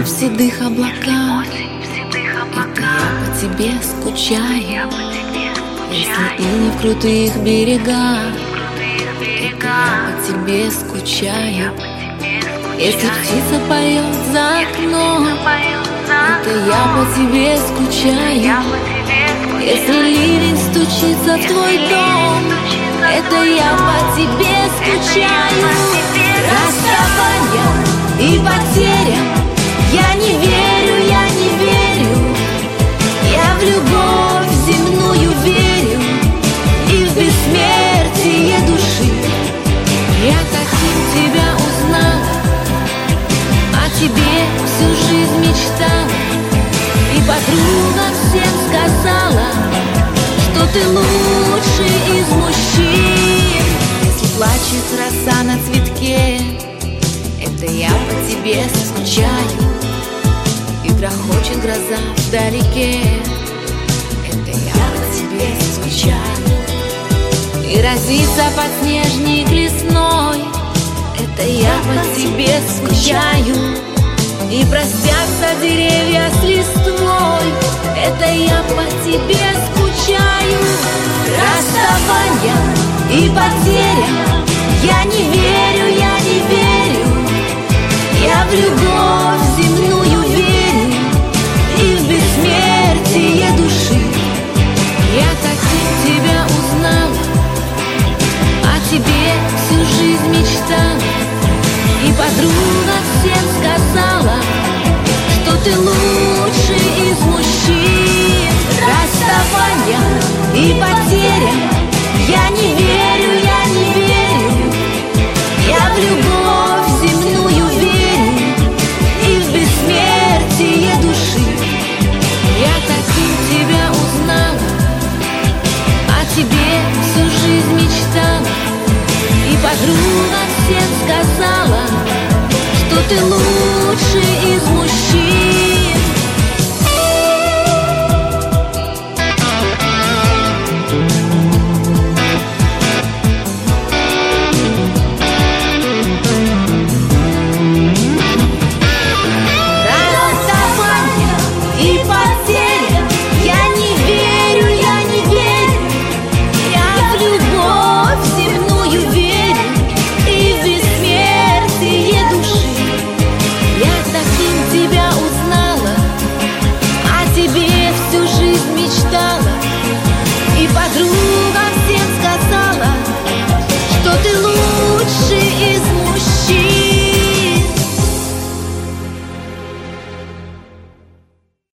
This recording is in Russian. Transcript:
в седых облаках, это я по тебе скучаю. Если и не в крутых берегах, это я по тебе скучаю. Если птица поет за окном, это я по тебе скучаю. Если ливень стучится в твой дом, это я по тебе скучаю. Расставания и потеря, я не верю, я не верю. Я в любовь земную верю и в бессмертие души. Я таким тебя узнала, о тебе всю жизнь мечтала. И подруга всем сказала, что ты лучший из мужчин. Если плачет роса на цветке, это я по тебе скучаю. И грохочет гроза вдалеке, это я по тебе скучаю. И разится подснежник лесной, это я по тебе скучаю. И простятся деревья с листвой, это я по тебе скучаю. Расставания и потеря, я не верю, я не верю. Я в любовь земную верю и в бессмертие души. Я таким тебя узнала, о тебе всю жизнь мечтала. И подруга всем сказала, что ты лучший из мужчин. Расставания и потеря, я не верю, я не верю. Я в любовь земную верю и в бессмертие души. Я таким тебя узнала, о тебе всю жизнь мечтала. И подруга всем сказала, что ты лучший из мужчин. Расставания и потеря, я не верю, я не верю. Я в любовь земную верю и в бессмертие души. Я таким тебя узнала, о тебе всю жизнь мечтала. И подруга